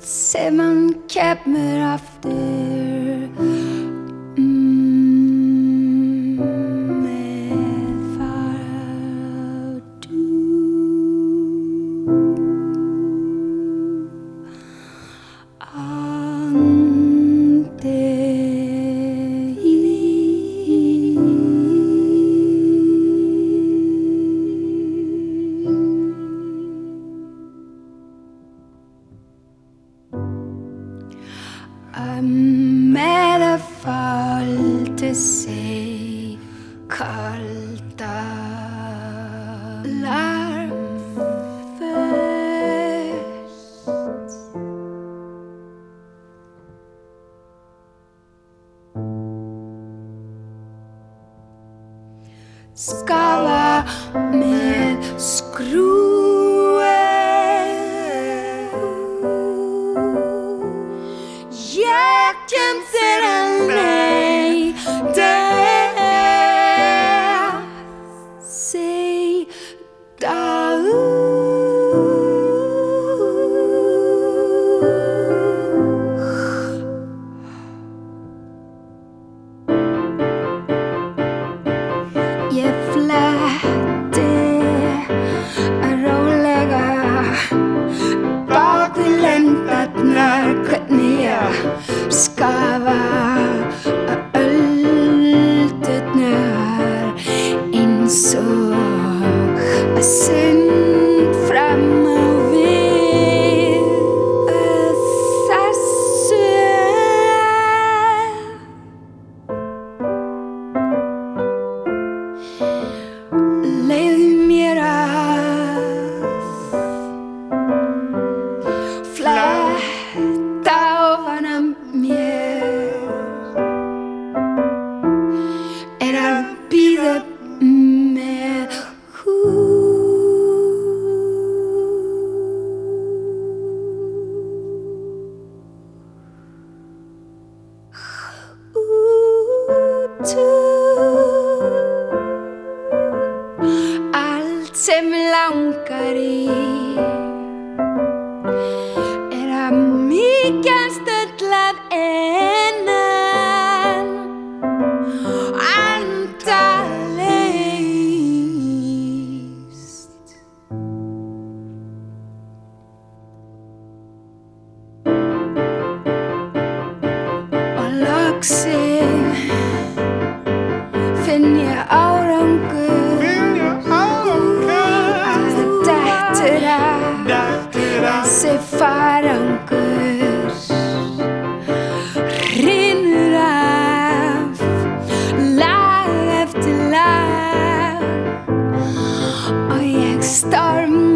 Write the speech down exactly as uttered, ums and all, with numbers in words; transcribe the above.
sem hann kemur aftur mm, með fardu andi með að falda sig kalda larmföst skafa með skrúi ég kem þér að leita segja ég fletti rólega bak við lendarnar hvernig ég skafa öldurnar eins og að sund fram á við þessu leyfðu mér að fletta ofan af mér er að bíða með hútu allt sem langar í er að mýkjast öll að innan endalaust og loksins finn ég árangur þessi farangur hrynur af lag eftir lag og ég storm